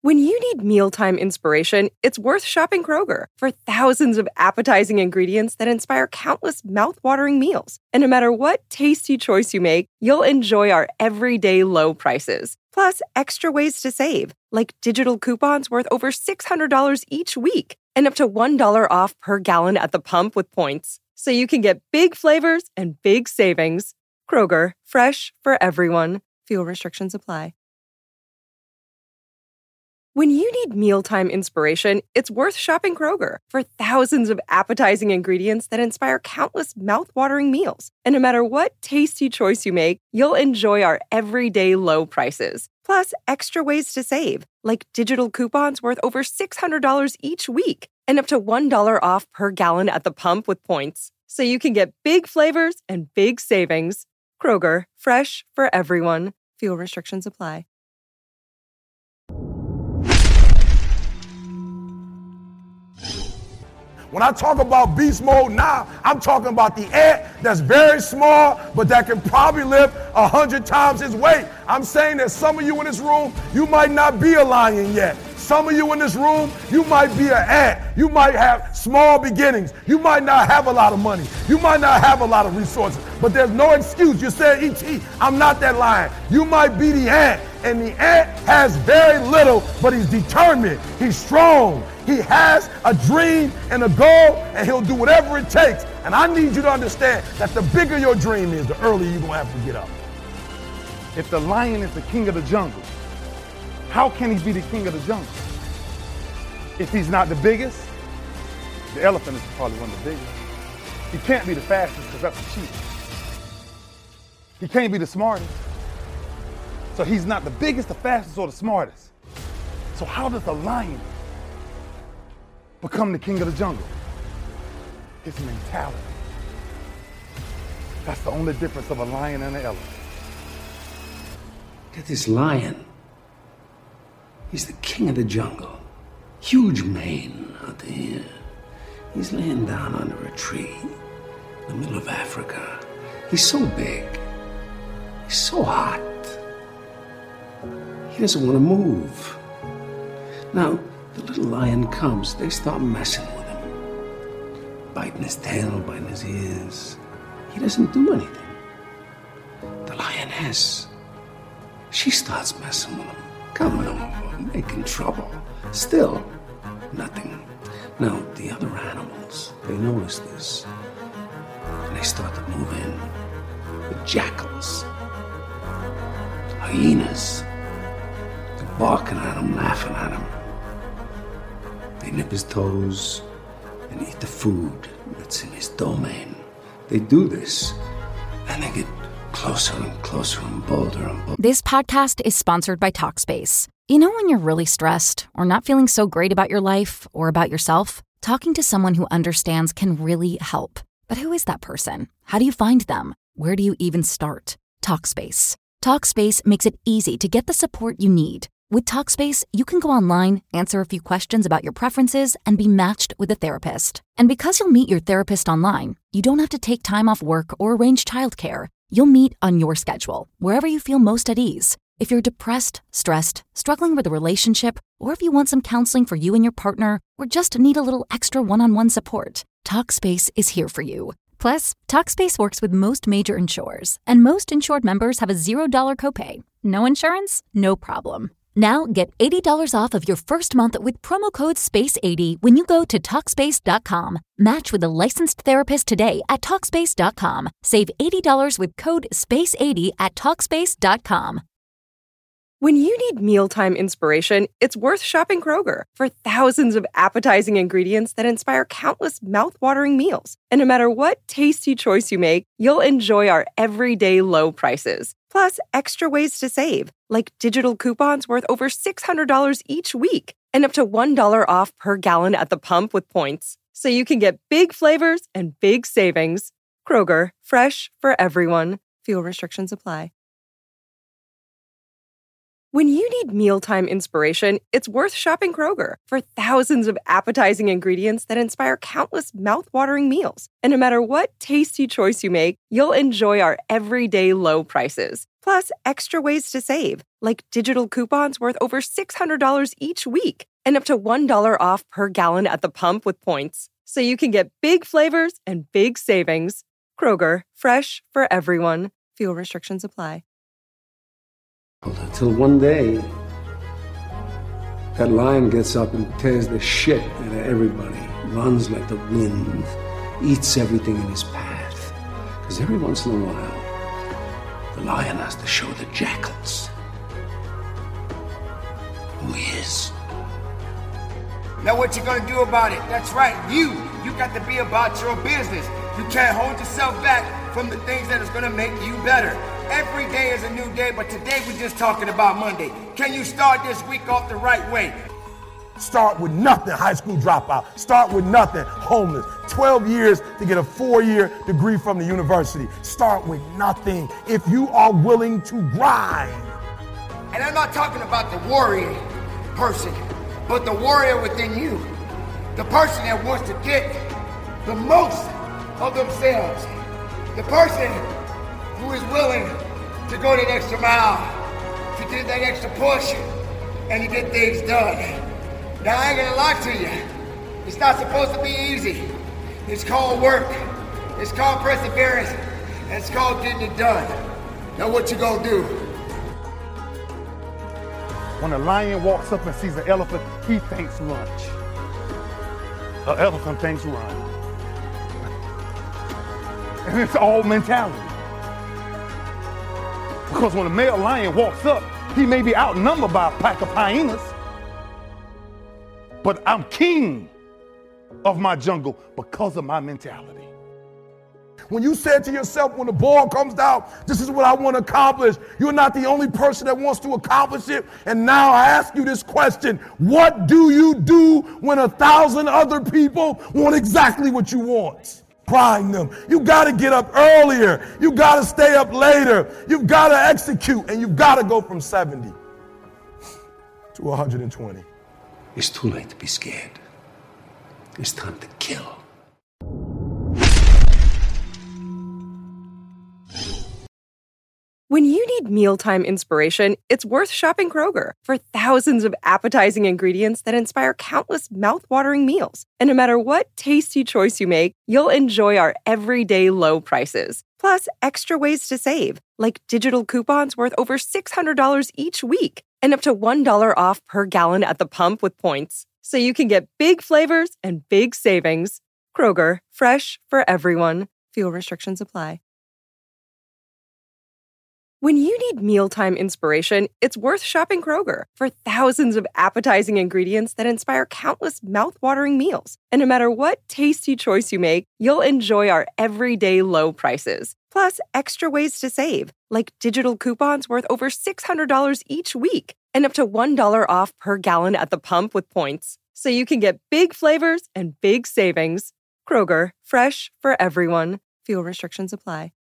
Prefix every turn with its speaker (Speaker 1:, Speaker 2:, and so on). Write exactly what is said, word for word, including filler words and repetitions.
Speaker 1: When you need mealtime inspiration, it's worth shopping Kroger for thousands of appetizing ingredients that inspire countless mouth-watering meals. And no matter what tasty choice you make, you'll enjoy our everyday low prices. Plus, extra ways to save, like digital coupons worth over six hundred dollars each week and up to one dollar off per gallon at the pump with points. So you can get big flavors and big savings. Kroger, fresh for everyone. Fuel restrictions apply. When you need mealtime inspiration, it's worth shopping Kroger for thousands of appetizing ingredients that inspire countless mouth-watering meals. And no matter what tasty choice you make, you'll enjoy our everyday low prices. Plus, extra ways to save, like digital coupons worth over six hundred dollars each week and up to one dollar off per gallon at the pump with points. So you can get big flavors and big savings. Kroger, fresh for everyone. Fuel restrictions apply.
Speaker 2: When I talk about beast mode now, I'm talking about the ant that's very small, but that can probably lift a hundred times his weight. I'm saying that some of you in this room, you might not be a lion yet. Some of you in this room, you might be an ant. You might have small beginnings. You might not have a lot of money. You might not have a lot of resources, but there's no excuse. You said, E T, I'm not that lion. You might be the ant, and the ant has very little, but he's determined. He's strong. He has a dream and a goal, and he'll do whatever it takes. And I need you to understand that the bigger your dream is, the earlier you're going to have to get up.
Speaker 3: If the lion is the king of the jungle, how can he be the king of the jungle? If he's not the biggest, the elephant is probably one of the biggest. He can't be the fastest because that's a cheat. He can't be the smartest. So he's not the biggest, the fastest, or the smartest. So how does a lion become the king of the jungle? His mentality. That's the only difference of a lion and an elephant.
Speaker 4: Look at this lion. He's the king of the jungle. Huge mane out there. He's laying down under a tree in the middle of Africa. He's so big. He's so hot. He doesn't want to move. Now, the little lion comes, they start messing with him. Biting his tail, biting his ears. He doesn't do anything. The lioness, she starts messing with him. Coming over, making trouble. Still, nothing. Now, the other animals, they notice this. And they start to move in. The jackals, hyenas, they're barking at him, laughing at him. They nip his toes and eat the food that's in his domain. They do this, and they get closer and closer and bolder and bolder.
Speaker 5: This podcast is sponsored by Talkspace. You know when you're really stressed or not feeling so great about your life or about yourself? Talking to someone who understands can really help. But who is that person? How do you find them? Where do you even start? Talkspace. Talkspace makes it easy to get the support you need. With Talkspace, you can go online, answer a few questions about your preferences, and be matched with a therapist. And because you'll meet your therapist online, you don't have to take time off work or arrange childcare. You'll meet on your schedule, wherever you feel most at ease. If you're depressed, stressed, struggling with a relationship, or if you want some counseling for you and your partner, or just need a little extra one-on-one support, Talkspace is here for you. Plus, Talkspace works with most major insurers, and most insured members have a zero dollar copay. No insurance? No problem. Now get eighty dollars off of your first month with promo code space eighty when you go to Talkspace dot com. Match with a licensed therapist today at Talkspace dot com. Save eighty dollars with code space eighty at Talkspace dot com.
Speaker 1: When you need mealtime inspiration, it's worth shopping Kroger for thousands of appetizing ingredients that inspire countless mouth-watering meals. And no matter what tasty choice you make, you'll enjoy our everyday low prices. Plus, extra ways to save, like digital coupons worth over six hundred dollars each week and up to one dollar off per gallon at the pump with points. So you can get big flavors and big savings. Kroger, fresh for everyone. Fuel restrictions apply. When you need mealtime inspiration, it's worth shopping Kroger for thousands of appetizing ingredients that inspire countless mouth-watering meals. And no matter what tasty choice you make, you'll enjoy our everyday low prices. Plus, extra ways to save, like digital coupons worth over six hundred dollars each week and up to one dollar off per gallon at the pump with points. So you can get big flavors and big savings. Kroger, fresh for everyone. Fuel restrictions apply.
Speaker 4: Until one day, that lion gets up and tears the shit out of everybody, runs like the wind, eats everything in his path. Because every once in a while, the lion has to show the jackals who he is.
Speaker 6: Now what you gonna do about it? That's right, you. You got to be about your business. You can't hold yourself back from the things that is gonna make you better. Every day is a new day, but today we're just talking about Monday. Can you start this week off the right way?
Speaker 2: Start with nothing, high school dropout. Start with nothing, homeless. twelve years to get a four-year degree from the university. Start with nothing if you are willing to grind.
Speaker 6: And I'm not talking about the warrior person, but the warrior within you. The person that wants to get the most of themselves. The person who is willing to go that extra mile, to get that extra push, and to get things done. Now, I ain't gonna lie to you. It's not supposed to be easy. It's called work. It's called perseverance. And it's called getting it done. Now, what you gonna do?
Speaker 3: When a lion walks up and sees an elephant, he thinks lunch. An elephant thinks run. And it's all mentality. Because when a male lion walks up, he may be outnumbered by a pack of hyenas. But I'm king of my jungle because of my mentality.
Speaker 2: When you said to yourself, when the ball comes down, this is what I want to accomplish, you're not the only person that wants to accomplish it. And now I ask you this question: what do you do when a thousand other people want exactly what you want? Grind them. You got to get up earlier. You got to stay up later. You've got to execute, and you've got to go from seventy to one hundred twenty.
Speaker 4: It's too late to be scared. It's time to kill.
Speaker 1: When you need mealtime inspiration, it's worth shopping Kroger for thousands of appetizing ingredients that inspire countless mouth-watering meals. And no matter what tasty choice you make, you'll enjoy our everyday low prices. Plus, extra ways to save, like digital coupons worth over six hundred dollars each week and up to one dollar off per gallon at the pump with points. So you can get big flavors and big savings. Kroger, fresh for everyone. Fuel restrictions apply. When you need mealtime inspiration, it's worth shopping Kroger for thousands of appetizing ingredients that inspire countless mouth-watering meals. And no matter what tasty choice you make, you'll enjoy our everyday low prices. Plus, extra ways to save, like digital coupons worth over six hundred dollars each week and up to one dollar off per gallon at the pump with points. So you can get big flavors and big savings. Kroger, fresh for everyone. Fuel restrictions apply.